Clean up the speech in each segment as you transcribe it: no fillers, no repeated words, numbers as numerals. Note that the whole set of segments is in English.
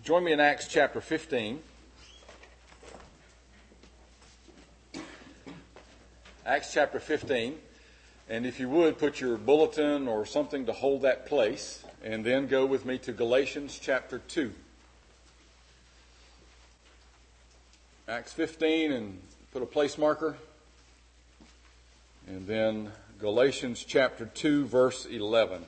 Join me in Acts chapter 15. Acts chapter 15. And if you would, put your bulletin or something to hold that place. And then go with me to Galatians chapter 2. Acts 15, and put a place marker. And then Galatians chapter 2, verse 11.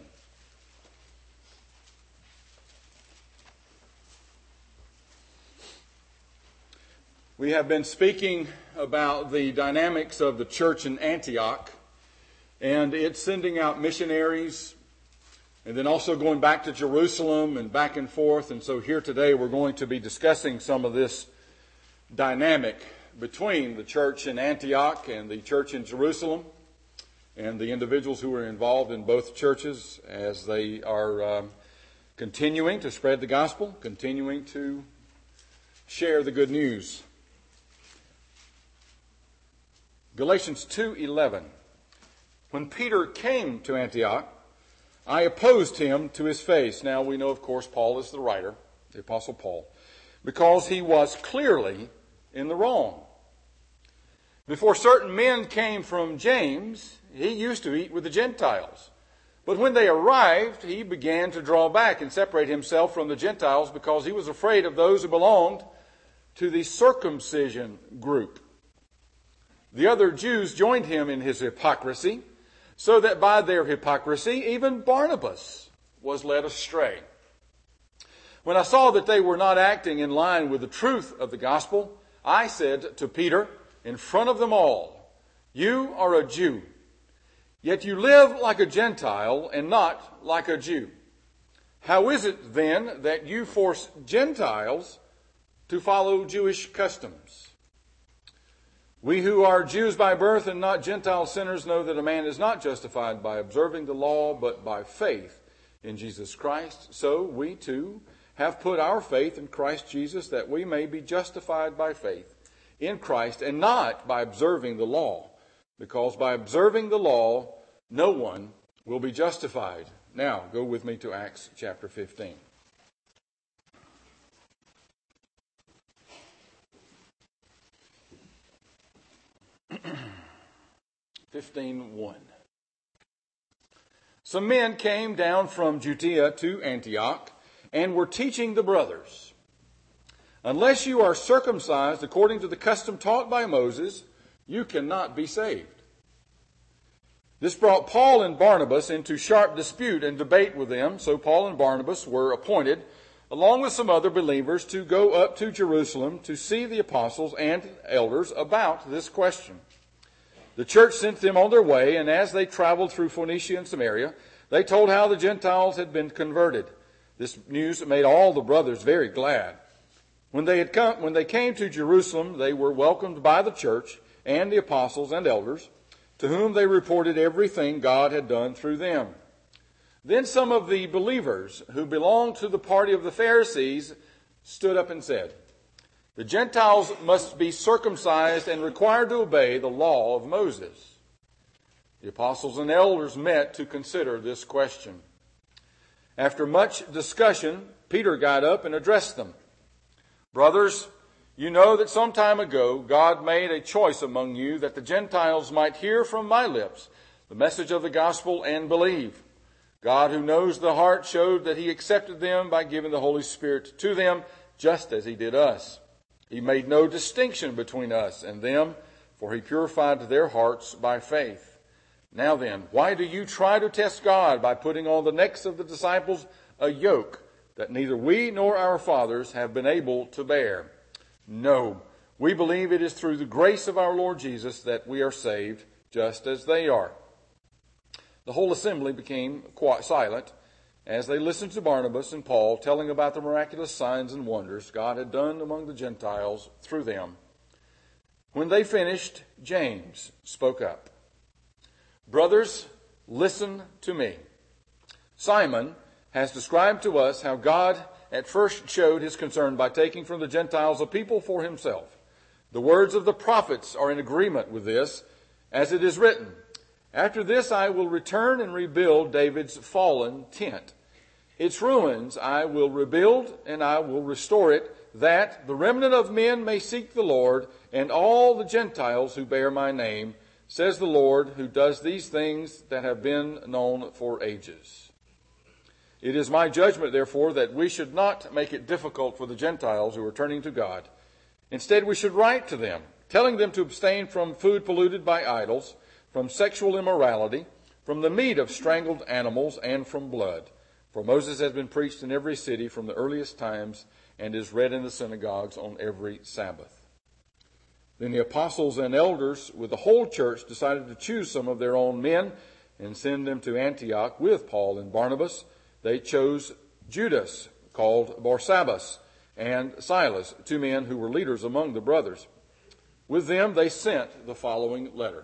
We have been speaking about the dynamics of the church in Antioch, and it's sending out missionaries, and then also going back to Jerusalem and back and forth. And so here today we're going to be discussing some of this dynamic between the church in Antioch and the church in Jerusalem, and the individuals who are involved in both churches as they are continuing to spread the gospel, continuing to share the good news. Galatians 2:11. When Peter came to Antioch, I opposed him to his face. Now we know, of course, Paul is the writer, the Apostle Paul, because he was clearly in the wrong. Before certain men came from James, he used to eat with the Gentiles. But when they arrived, he began to draw back and separate himself from the Gentiles because he was afraid of those who belonged to the circumcision group. The other Jews joined him in his hypocrisy, so that by their hypocrisy even Barnabas was led astray. When I saw that they were not acting in line with the truth of the gospel, I said to Peter in front of them all, "You are a Jew, yet you live like a Gentile and not like a Jew. How is it then that you force Gentiles to follow Jewish customs? We who are Jews by birth and not Gentile sinners know that a man is not justified by observing the law, but by faith in Jesus Christ. So we too have put our faith in Christ Jesus, that we may be justified by faith in Christ and not by observing the law, because by observing the law no one will be justified." Now go with me to Acts chapter 15. 15:1. Some men came down from Judea to Antioch and were teaching the brothers, "Unless you are circumcised according to the custom taught by Moses, you cannot be saved." This brought Paul and Barnabas into sharp dispute and debate with them. So Paul and Barnabas were appointed, along with some other believers, to go up to Jerusalem to see the apostles and elders about this question. The church sent them on their way, and as they traveled through Phoenicia and Samaria, they told how the Gentiles had been converted. This news made all the brothers very glad. When they came to Jerusalem, they were welcomed by the church and the apostles and elders, to whom they reported everything God had done through them. Then some of the believers who belonged to the party of the Pharisees stood up and said, "The Gentiles must be circumcised and required to obey the law of Moses." The apostles and elders met to consider this question. After much discussion, Peter got up and addressed them. "Brothers, you know that some time ago God made a choice among you that the Gentiles might hear from my lips the message of the gospel and believe. God, who knows the heart, showed that he accepted them by giving the Holy Spirit to them, just as he did us. He made no distinction between us and them, for he purified their hearts by faith. Now then, why do you try to test God by putting on the necks of the disciples a yoke that neither we nor our fathers have been able to bear? No, we believe it is through the grace of our Lord Jesus that we are saved, just as they are." The whole assembly became quite silent as they listened to Barnabas and Paul telling about the miraculous signs and wonders God had done among the Gentiles through them. When they finished, James spoke up. "Brothers, listen to me. Simon has described to us how God at first showed his concern by taking from the Gentiles a people for himself. The words of the prophets are in agreement with this, as it is written, 'After this I will return and rebuild David's fallen tent. Its ruins I will rebuild, and I will restore it, that the remnant of men may seek the Lord, and all the Gentiles who bear my name, says the Lord, who does these things that have been known for ages. It is my judgment, therefore, that we should not make it difficult for the Gentiles who are turning to God. Instead, we should write to them, telling them to abstain from food polluted by idols, from sexual immorality, from the meat of strangled animals, and from blood. For Moses has been preached in every city from the earliest times, and is read in the synagogues on every Sabbath. Then the apostles and elders with the whole church decided to choose some of their own men and send them to Antioch with Paul and Barnabas. They chose Judas, called Barsabbas, and Silas, 2 men who were leaders among the brothers. With them they sent the following letter.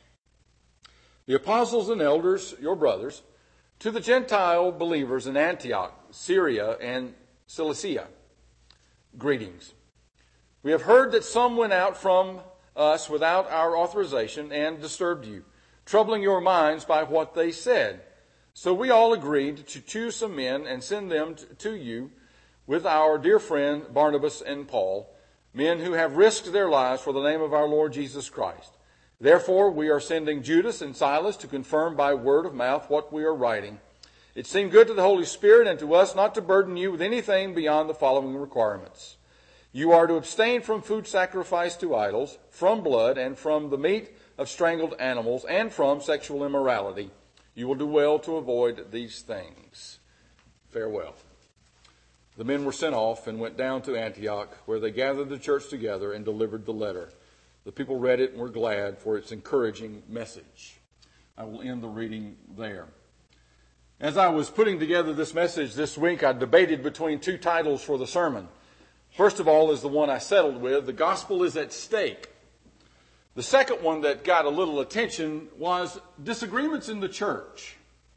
The apostles and elders, your brothers, to the Gentile believers in Antioch, Syria, and Cilicia, greetings. We have heard that some went out from us without our authorization and disturbed you, troubling your minds by what they said. So we all agreed to choose some men and send them to you with our dear friend Barnabas and Paul, men who have risked their lives for the name of our Lord Jesus Christ. Therefore, we are sending Judas and Silas to confirm by word of mouth what we are writing. It seemed good to the Holy Spirit and to us not to burden you with anything beyond the following requirements. You are to abstain from food sacrificed to idols, from blood, and from the meat of strangled animals, and from sexual immorality. You will do well to avoid these things. Farewell. The men were sent off and went down to Antioch, where they gathered the church together and delivered the letter. The people read it and were glad for its encouraging message. I will end the reading there. As I was putting together this message this week, I debated between 2 titles for the sermon. First of all is the one I settled with, The Gospel is at Stake. The second one that got a little attention was Disagreements in the Church.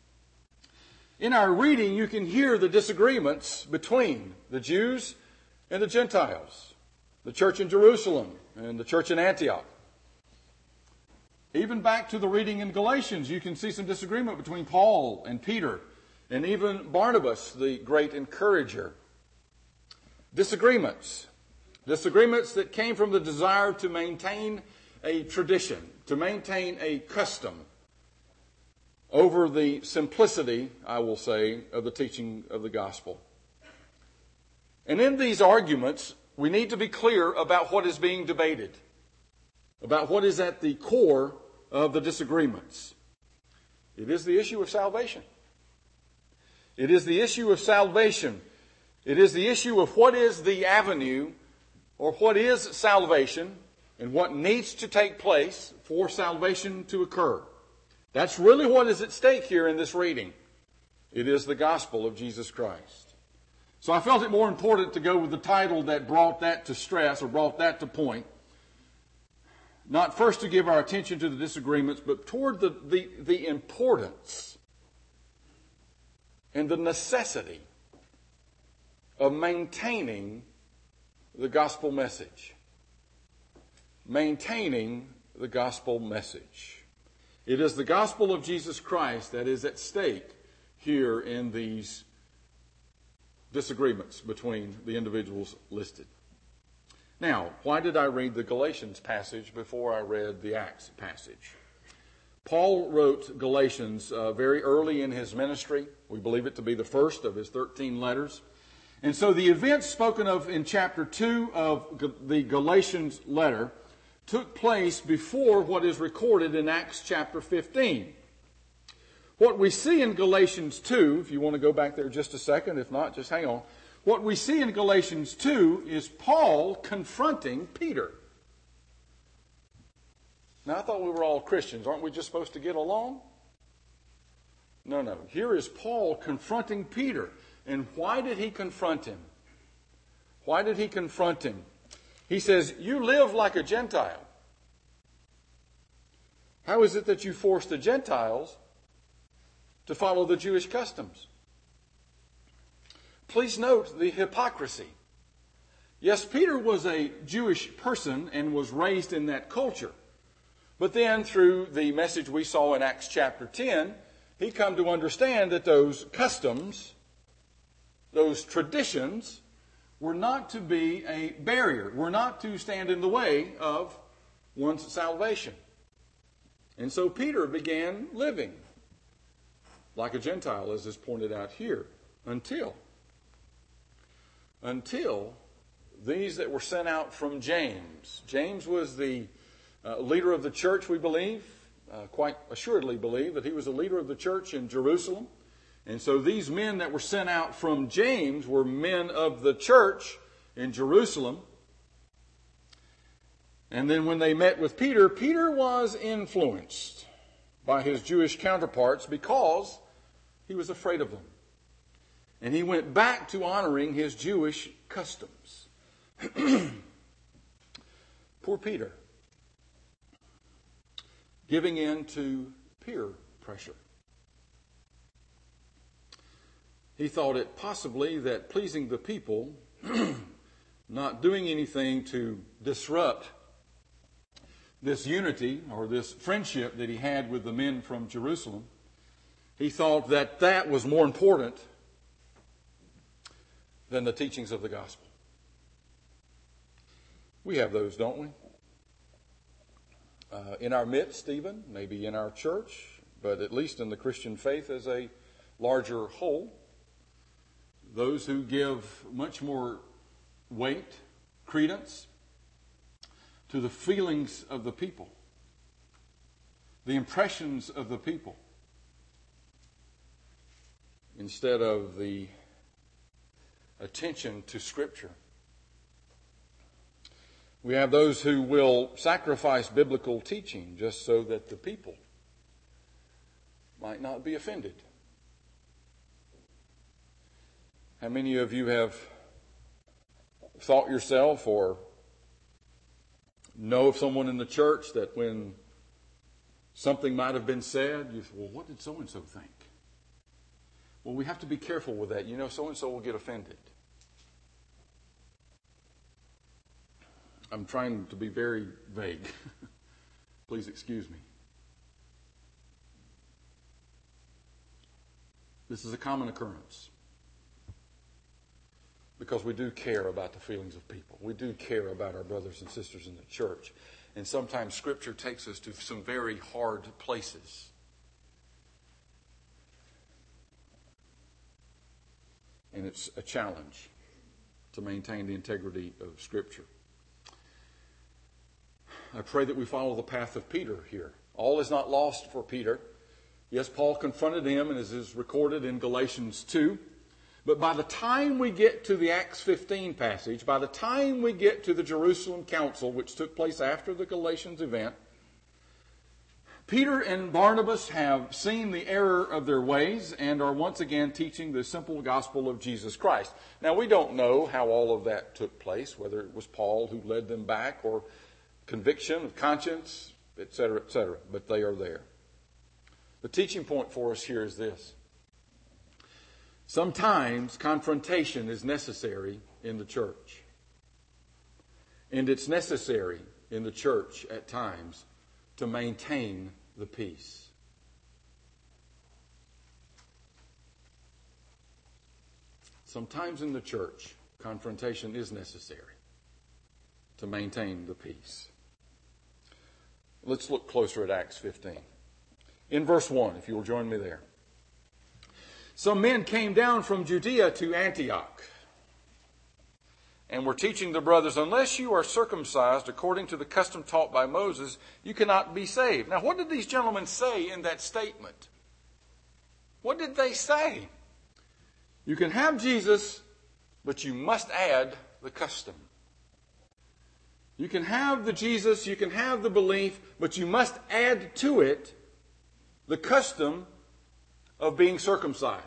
In our reading, you can hear the disagreements between the Jews and the Gentiles, the church in Jerusalem and the church in Antioch. Even back to the reading in Galatians, you can see some disagreement between Paul and Peter, and even Barnabas, the great encourager. Disagreements that came from the desire to maintain a tradition, to maintain a custom, over the simplicity, I will say, of the teaching of the gospel. And in these arguments, we need to be clear about what is being debated, about what is at the core of the disagreements. It is the issue of salvation. It is the issue of salvation. It is the issue of what is the avenue, or what is salvation, and what needs to take place for salvation to occur. That's really what is at stake here in this reading. It is the gospel of Jesus Christ. So I felt it more important to go with the title that brought that to stress, or brought that to point. Not first to give our attention to the disagreements, but toward the importance and the necessity of maintaining the gospel message. Maintaining the gospel message. It is the gospel of Jesus Christ that is at stake here in these disagreements between the individuals listed. Now, why did I read the Galatians passage before I read the Acts passage? Paul wrote Galatians very early in his ministry. We believe it to be the first of his 13 letters. And so the events spoken of in chapter 2 of the Galatians letter took place before what is recorded in Acts chapter 15. What we see in Galatians 2, if you want to go back there just a second, if not, just hang on. What we see in Galatians 2 is Paul confronting Peter. Now, I thought we were all Christians. Aren't we just supposed to get along? No. Here is Paul confronting Peter. And why did he confront him? Why did he confront him? He says, you live like a Gentile. How is it that you force the Gentiles to follow the Jewish customs? Please note the hypocrisy. Yes, Peter was a Jewish person and was raised in that culture. But then through the message we saw in Acts chapter 10, he come to understand that those customs those traditions were not to be a barrier, were not to stand in the way of one's salvation. And so Peter began living like a Gentile, as is pointed out here, until these that were sent out from James. James was the leader of the church, we believe, quite assuredly believe that he was the leader of the church in Jerusalem. And so these men that were sent out from James were men of the church in Jerusalem. And then when they met with Peter, Peter was influenced by his Jewish counterparts because he was afraid of them. And he went back to honoring his Jewish customs. Poor Peter, giving in to peer pressure. He thought it possibly that pleasing the people, not doing anything to disrupt this unity or this friendship that he had with the men from Jerusalem, he thought that that was more important than the teachings of the gospel. We have those, don't we? In our midst, even, maybe in our church, but at least in the Christian faith as a larger whole. Those who give much more weight, credence to the feelings of the people, the impressions of the people, instead of the attention to Scripture. We have those who will sacrifice biblical teaching just so that the people might not be offended. How many of you have thought yourself or know of someone in the church that when something might have been said, you say, well, what did so-and-so think? Well, we have to be careful with that. You know, so-and-so will get offended. I'm trying to be very vague. Please excuse me. This is a common occurrence because we do care about the feelings of people. We do care about our brothers and sisters in the church. And sometimes Scripture takes us to some very hard places. And it's a challenge to maintain the integrity of Scripture. I pray that we follow the path of Peter here. All is not lost for Peter. Yes, Paul confronted him, and as is recorded in Galatians 2. But by the time we get to the Acts 15 passage, by the time we get to the Jerusalem Council, which took place after the Galatians event, Peter and Barnabas have seen the error of their ways and are once again teaching the simple gospel of Jesus Christ. Now, we don't know how all of that took place, whether it was Paul who led them back or conviction of conscience, etc., but they are there. The teaching point for us here is this. Sometimes confrontation is necessary in the church. And it's necessary in the church at times to maintain the peace. Sometimes in the church, confrontation is necessary to maintain the peace. Let's look closer at Acts 15. In verse 1, if you will join me there. Some men came down from Judea to Antioch and were teaching the brothers, unless you are circumcised according to the custom taught by Moses, you cannot be saved. Now, what did these gentlemen say in that statement? What did they say? You can have Jesus, but you must add the custom. You can have the Jesus, you can have the belief, but you must add to it the custom of being circumcised.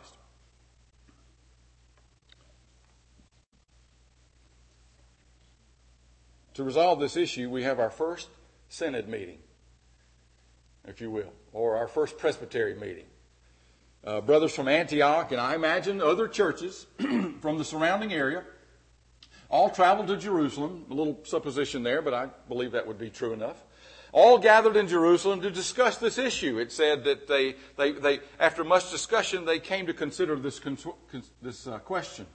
To resolve this issue, we have our first synod meeting, if you will, or our first presbytery meeting. Brothers from Antioch, and I imagine other churches from the surrounding area, all traveled to Jerusalem. A little supposition there, but I believe that would be true enough. all gathered in Jerusalem to discuss this issue. It said that they after much discussion, they came to consider this question.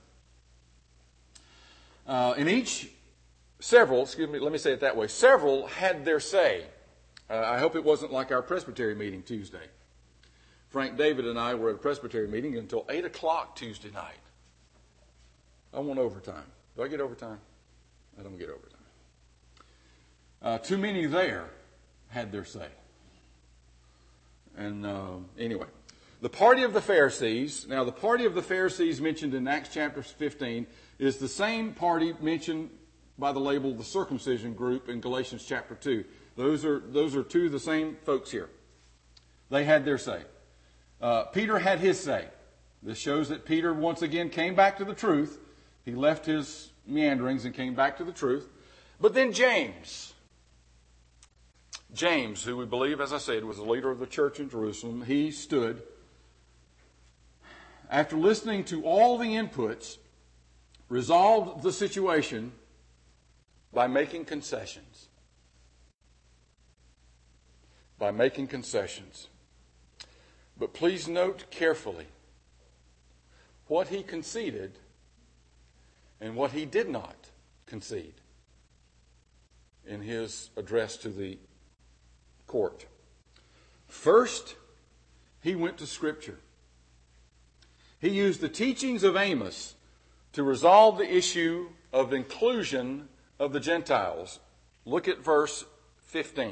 Several had their say. I hope it wasn't like our Presbytery meeting Tuesday. Frank David and I were at a Presbytery meeting until 8 o'clock Tuesday night. I want overtime. Do I get overtime? I don't get overtime. Too many there had their say. And anyway, the party of the Pharisees. Now, the party of the Pharisees mentioned in Acts chapter 15 is the same party mentioned by the label the circumcision group in Galatians chapter 2. Those are two of the same folks here. They had their say. Peter had his say. This shows that Peter once again came back to the truth. He left his meanderings and came back to the truth. But then James, who we believe, as I said, was the leader of the church in Jerusalem, he stood. After listening to all the inputs, resolved the situation by making concessions. But please note carefully what he conceded and what he did not concede in his address to the court. First, he went to Scripture. He used the teachings of Amos to resolve the issue of inclusion of the Gentiles. Look at verse 15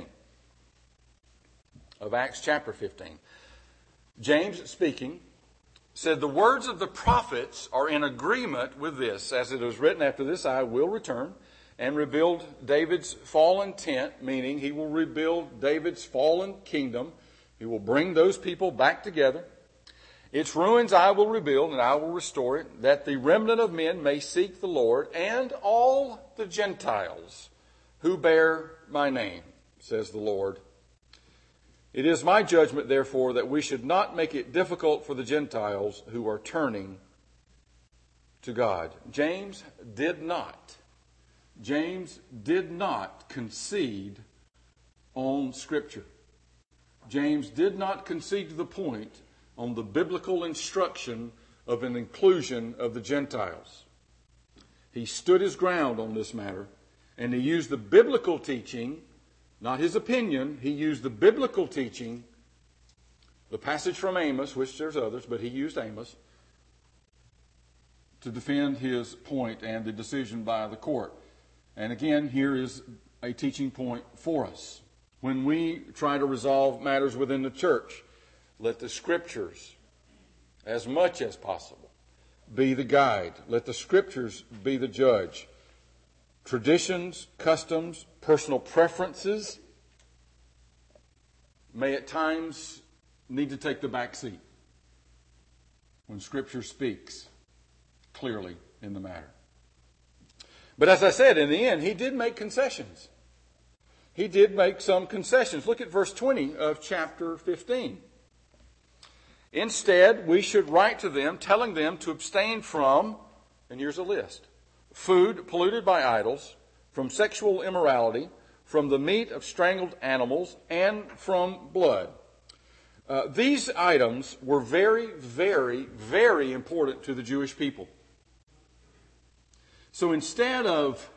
of Acts chapter 15. James, speaking, said, "The words of the prophets are in agreement with this. As it is written, after this I will return and rebuild David's fallen tent," meaning he will rebuild David's fallen kingdom. He will bring those people back together. "Its ruins I will rebuild and I will restore it, that the remnant of men may seek the Lord, and all the Gentiles who bear my name, says the Lord. It is my judgment, therefore, that we should not make it difficult for the Gentiles who are turning to God." James did not concede on Scripture. James did not concede to the point on the biblical instruction of an inclusion of the Gentiles. He stood his ground on this matter, and he used the biblical teaching, not his opinion. He used the biblical teaching, the passage from Amos, which there's others, but he used Amos, to defend his point and the decision by the court. And again, here is a teaching point for us. When we try to resolve matters within the church, let the Scriptures, as much as possible, be the guide. Let the Scriptures be the judge. Traditions, customs, personal preferences may at times need to take the back seat when Scripture speaks clearly in the matter. But as I said, in the end, he did make concessions. He did make some concessions. Look at verse 20 of chapter 15. "Instead, we should write to them, telling them to abstain from," and here's a list, "food polluted by idols, from sexual immorality, from the meat of strangled animals, and from blood." These items were very, very, very important to the Jewish people. So instead of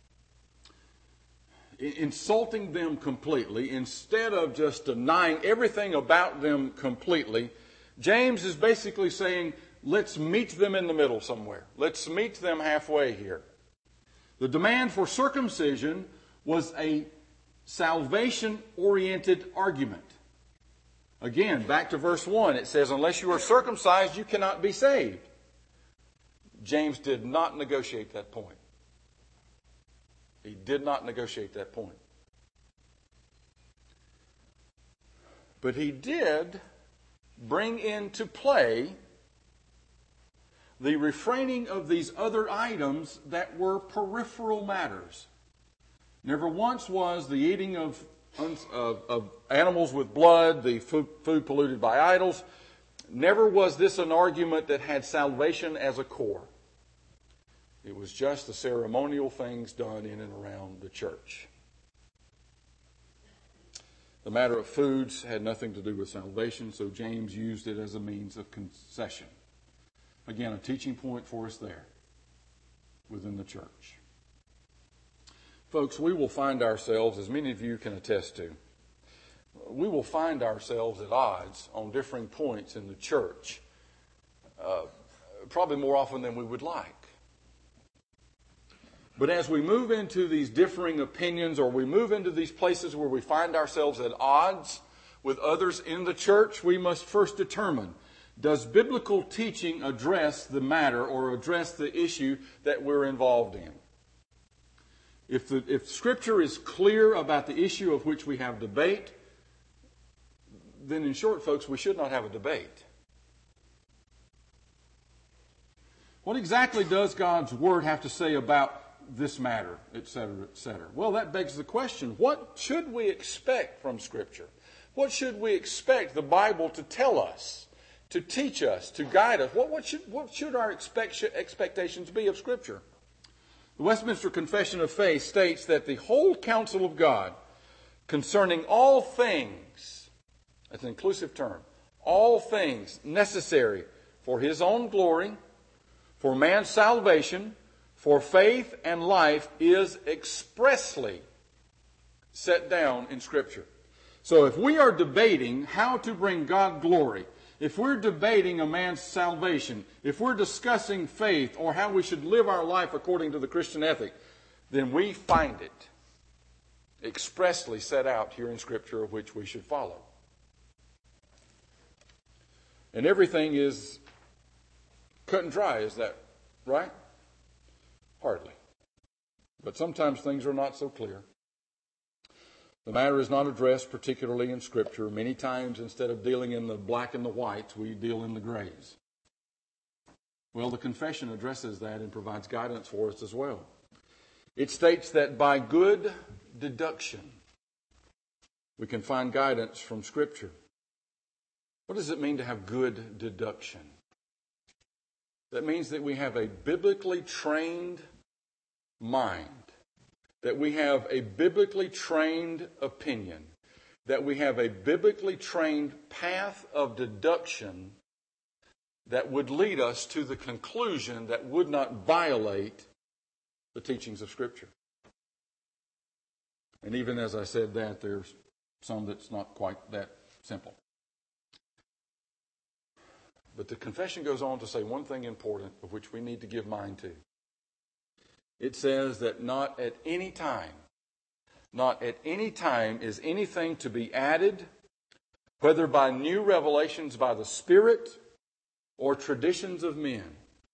insulting them completely, instead of just denying everything about them completely, James is basically saying, let's meet them in the middle somewhere. Let's meet them halfway here. The demand for circumcision was a salvation-oriented argument. Again, back to verse 1, it says, "Unless you are circumcised, you cannot be saved." James did not negotiate that point. He did not negotiate that point. But he did bring into play the refraining of these other items that were peripheral matters. Never once was the eating of animals with blood, the food polluted by idols, never was this an argument that had salvation as a core. It was just the ceremonial things done in and around the church. The matter of foods had nothing to do with salvation, so James used it as a means of concession. Again, a teaching point for us there within the church. Folks, we will find ourselves, as many of you can attest to, we will find ourselves at odds on differing points in the church, probably more often than we would like. But as we move into these differing opinions, or we move into these places where we find ourselves at odds with others in the church, we must first determine, does biblical teaching address the matter or address the issue that we're involved in? If Scripture is clear about the issue of which we have debate, then in short, folks, we should not have a debate. What exactly does God's Word have to say about this matter, etc., etc.? Well, that begs the question, what should we expect from Scripture? What should we expect the Bible to tell us, to teach us, to guide us? What should our expectations be of Scripture? The Westminster Confession of Faith states that the whole counsel of God concerning all things, that's an inclusive term, all things necessary for His own glory, for man's salvation, for faith and life, is expressly set down in Scripture. So if we are debating how to bring God glory, if we're debating a man's salvation, if we're discussing faith or how we should live our life according to the Christian ethic, then we find it expressly set out here in Scripture of which we should follow. And everything is cut and dry, is that right? Hardly. But sometimes things are not so clear. The matter is not addressed particularly in Scripture. Many times, instead of dealing in the black and the whites, we deal in the grays. Well, the confession addresses that and provides guidance for us as well. It states that by good deduction, we can find guidance from Scripture. What does it mean to have good deduction? That means that we have a biblically trained mind, that we have a biblically trained opinion, that we have a biblically trained path of deduction that would lead us to the conclusion that would not violate the teachings of Scripture. And even as I said that, there's some that's not quite that simple. But the confession goes on to say one thing important of which we need to give mind to. It says that not at any time is anything to be added, whether by new revelations by the Spirit or traditions of men.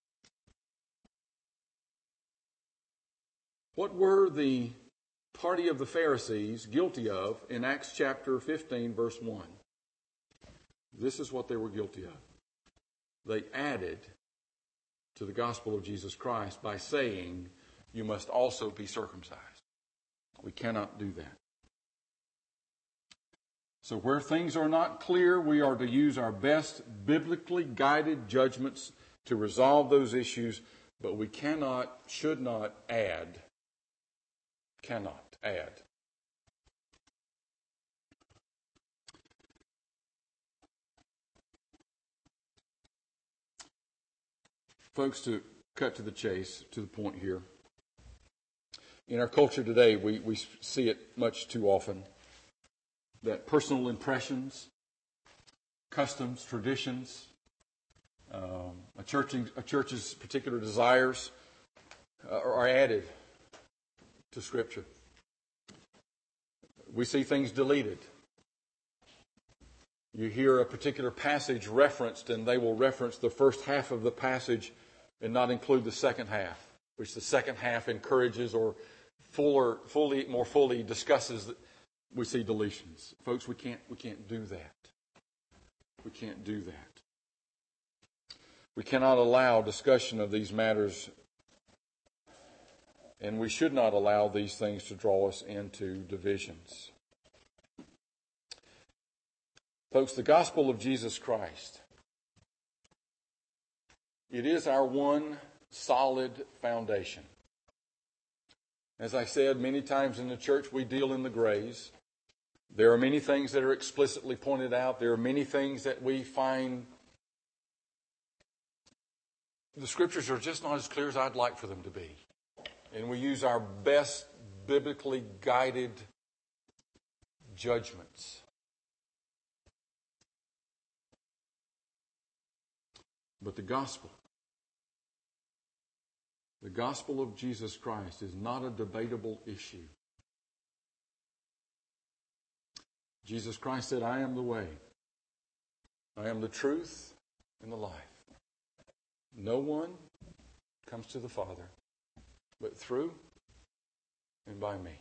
What were the party of the Pharisees guilty of in Acts chapter 15, verse 1? This is what they were guilty of. They added to the gospel of Jesus Christ by saying, you must also be circumcised. We cannot do that. So where things are not clear, we are to use our best biblically guided judgments to resolve those issues, but we should not add. Cannot add. Folks, to cut to the chase, to the point here. In our culture today, we see it much too often that personal impressions, customs, traditions, a church's particular desires are added to Scripture. We see things deleted. You hear a particular passage referenced, and they will reference the first half of the passage and not include the second half, which the second half encourages or more fully discusses. We see deletions. Folks, we can't do that. We can't do that. We cannot allow discussion of these matters, and we should not allow these things to draw us into divisions. Folks, the gospel of Jesus Christ, it is our one solid foundation. As I said many times in the church, we deal in the grays. There are many things that are explicitly pointed out. There are many things that we find the Scriptures are just not as clear as I'd like for them to be. And we use our best biblically guided judgments. But the gospel of Jesus Christ is not a debatable issue. Jesus Christ said, I am the way, I am the truth, and the life. No one comes to the Father but through and by me.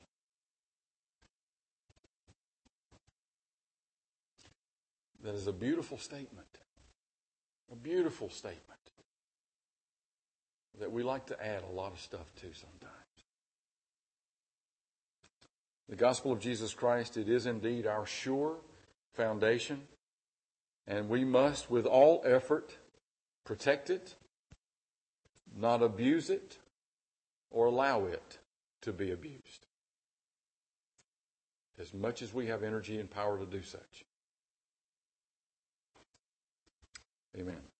That is a beautiful statement. A beautiful statement that we like to add a lot of stuff to sometimes. The gospel of Jesus Christ, it is indeed our sure foundation, and we must, with all effort, protect it, not abuse it, or allow it to be abused, as much as we have energy and power to do such. Amen.